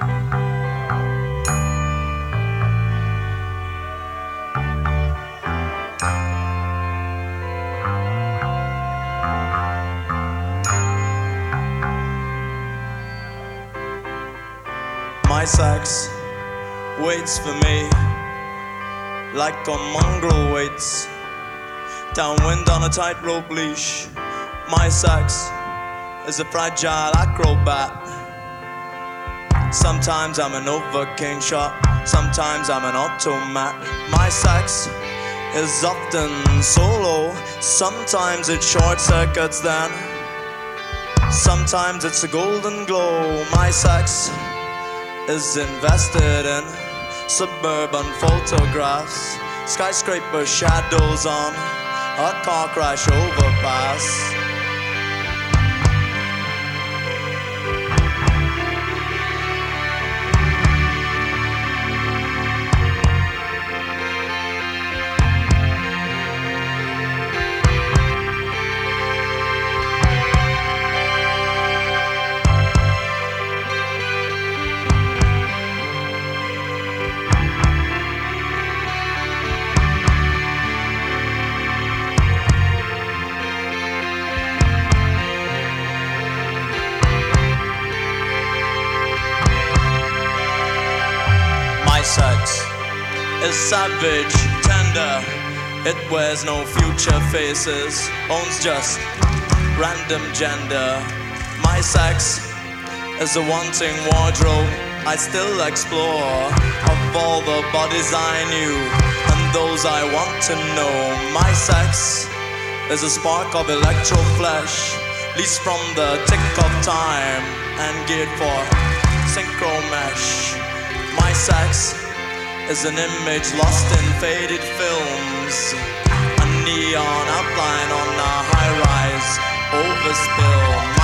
My sex waits for me like a mongrel waits downwind on a tightrope leash. My sex is a fragile acrobat. Sometimes I'm an overcane shot, sometimes I'm an automat. My sex is often solo, sometimes it short circuits then, sometimes it's a golden glow. My sex is invested in suburban photographs, skyscraper shadows on a car crash overpass. My sex is savage, tender. It wears no future faces, owns just random gender. My sex is a wanting wardrobe I still explore, of all the bodies I knew and those I want to know. My sex is a spark of electro flesh, leased from the tick of time and geared for synchro mesh. My sex is an image lost in faded films, a neon outline on a high-rise overspill.